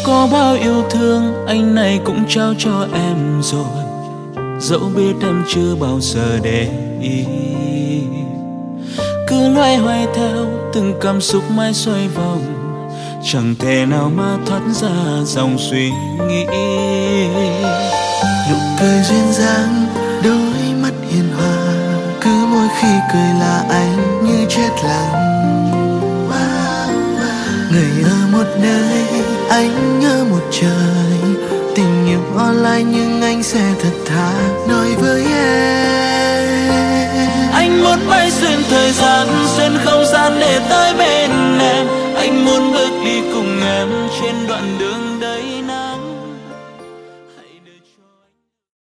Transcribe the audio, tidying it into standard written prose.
Có bao yêu thương anh này cũng trao cho em rồi, dẫu biết em chưa bao giờ để ý. Cứ loay hoay theo từng cảm xúc mãi xoay vòng, chẳng thể nào mà thoát ra dòng suy nghĩ. Nụ cười duyên dáng, đôi mắt hiền hòa, cứ mỗi khi cười là anh như chết lặng. Người ở một nơi, anh ở một trời, tình yêu online nhưng anh sẽ thật thà nói với em. Anh muốn bay xuyên thời gian, xuyên không gian để tới bên em. Anh muốn bước đi cùng em trên đoạn đường